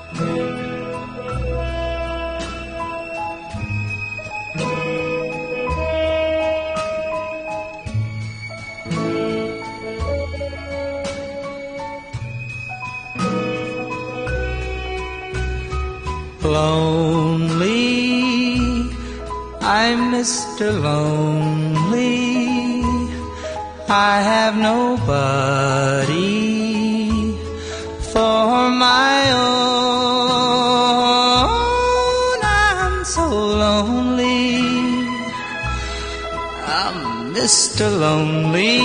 Lonely, I'm Mr. Lonely. I have nobody for my own. I'm so lonely. I'm Mr. Lonely.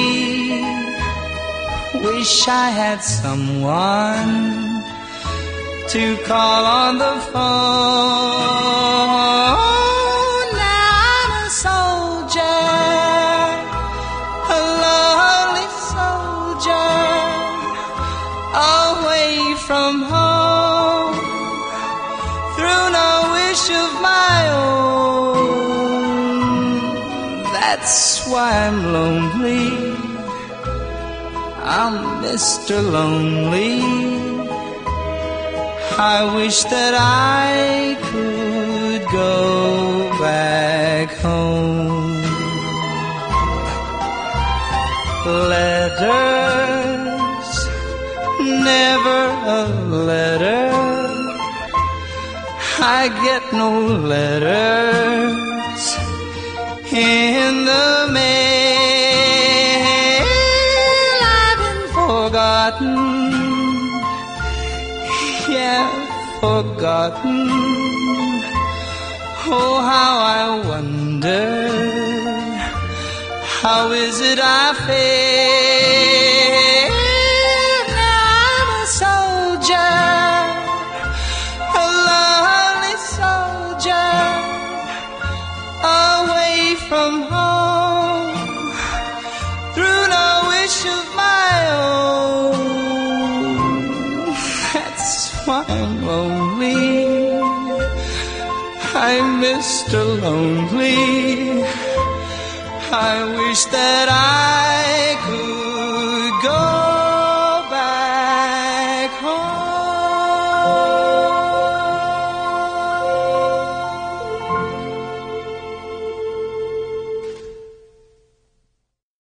Wish I had someone to call on the phone. I'm a soldier, a lonely soldier, away from home, through no wish of my own. That's why I'm lonely. I'm Mr. Lonely. I wish that I could go back home. Letters, never a letter. I get no letters in the mail. I've been forgotten, yeah, forgotten. Oh, how I wonder, how is it I feel? Now I'm a soldier, a lonely soldier, away from home, through no wish of my own. That's why I'm lonely. I'm Mr. Lonely. I wish that I could